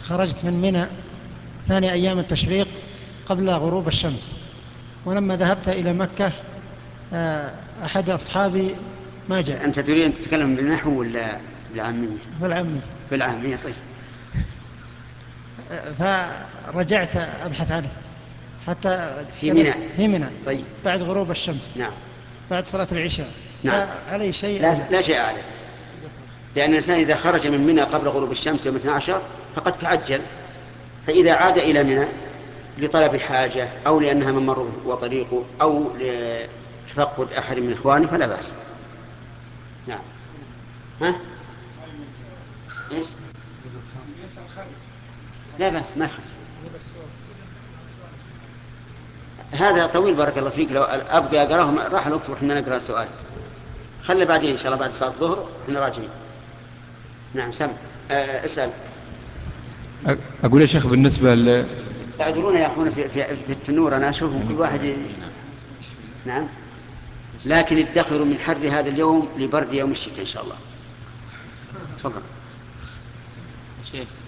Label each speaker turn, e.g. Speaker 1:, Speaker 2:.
Speaker 1: خرجت من منى ثاني أيام التشريق قبل غروب الشمس، ولما ذهبت إلى مكة أحد أصحابي ما جاء.
Speaker 2: أنت تريد أن تتكلم بالنحو ولا بالعامية؟
Speaker 1: بالعامية.
Speaker 2: بالعامية. طيب.
Speaker 1: فرجعت أبحث عنه حتى
Speaker 2: في منى.
Speaker 1: في منى.
Speaker 2: طيب.
Speaker 1: بعد غروب الشمس.
Speaker 2: نعم.
Speaker 1: بعد صلاة العشاء.
Speaker 2: نعم.
Speaker 1: فعلي شيء
Speaker 2: لا,
Speaker 1: أو لا؟
Speaker 2: لا شيء عليه، لأن الإنسان إذا خرج من منى قبل غروب الشمس يوم 12 فقد تعجل، فإذا عاد إلى منى لطلب حاجة أو لأنها ممره وطريقه أو لتفقد أحد من إخوانه فلا بأس. نعم. ها؟ إيش؟ لا بأس، ما يخرج. هذا طويل بارك الله فيك، لو أبقى أقراه راح الوقت وإحنا نقرأ سؤال. خلي بعدين إن شاء الله بعد صلاة الظهر إحنا راجعين. نعم سم. اسأل.
Speaker 3: أقول يا شيخ بالنسبة
Speaker 2: اعذرونا يا أخونا في التنور أنا أشوفهم كل واحد نعم. لكن ادخروا من حر هذا اليوم لبرد يوم الشتاء إن شاء الله. تفضل.
Speaker 4: شيخ